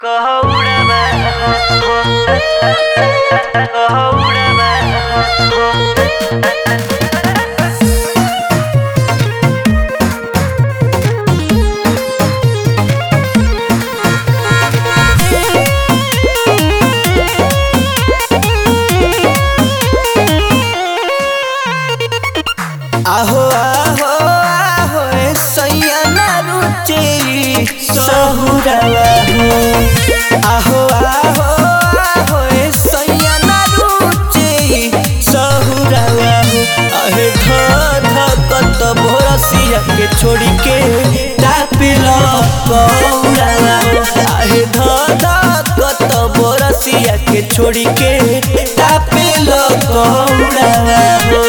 आहो आहो आहो सैया ना रुचि सहुरवा हो। आहो आहो आहो सैया ना रुचि सहुरवा हो। आहे धकत भोरसिया के छोड़ी के तापिल कौड़वा हो। आहे धकत भोरसिया के छोड़ी के तापिल कौड़वा हो।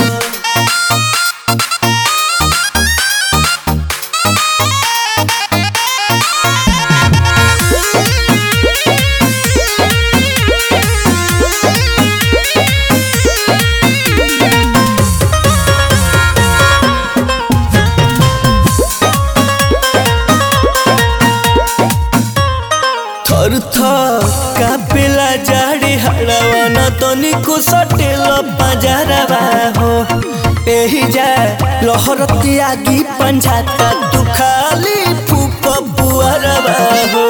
कापेला जाड़ी हड़वा न तनिको सटेल पंजरवा हो। एही जा लहरती आगी पंझाता तू खाली फूक बुअरवा हो।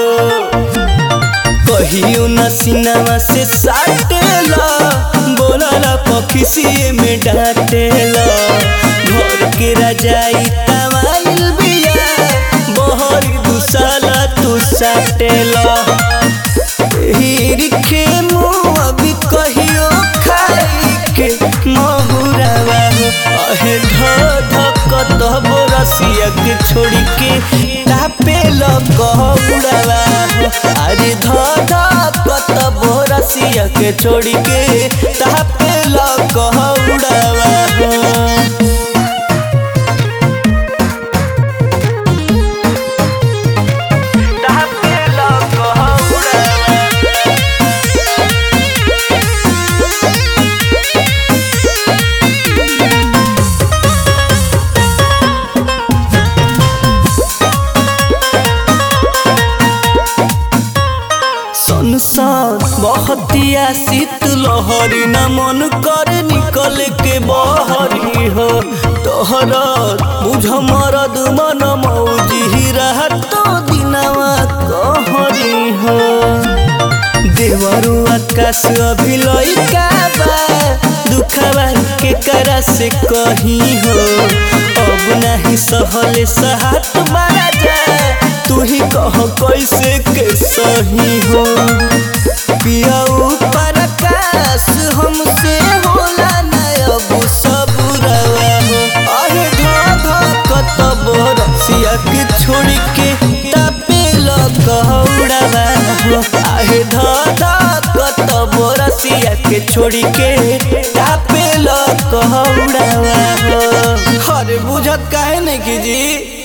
कहियो न सिनेमा से साटेला बोलाला पखिसिए में डांटेला। घर के रजाई तवाइल बिया बहरी दुसाला तू साटेला। हिरखे मुँह अभी कहियो खाई के महुरवा हो। आहे धकत बोरसिया के छोड़ी के तापेल कौड़वा हो। अरे धकत बोरसिया के छोड़ी के तापेल कौड़वा हो। बहतिया शीत लहरी न मन कर निकल के बहरी हो। तोहर बुझ मरद मन मौजी रहत दिनवा कहरी हो। देवरू आकाश अभी लइका बा दुखवा के करा से कहीं हो। अब नहीं सहले सहात मारा जाए तू ही कह कैसे के सही हो। पियाऊ परकाश हमसे होला न अब सबुरवा हो। आहे धकत बोरसिया के छोड़ी के तापेल कौड़वा हो। आहे धकत बोरसिया के छोड़ी के तापेल कौड़वा हो। अरे बुझत काहे नहीं की जी।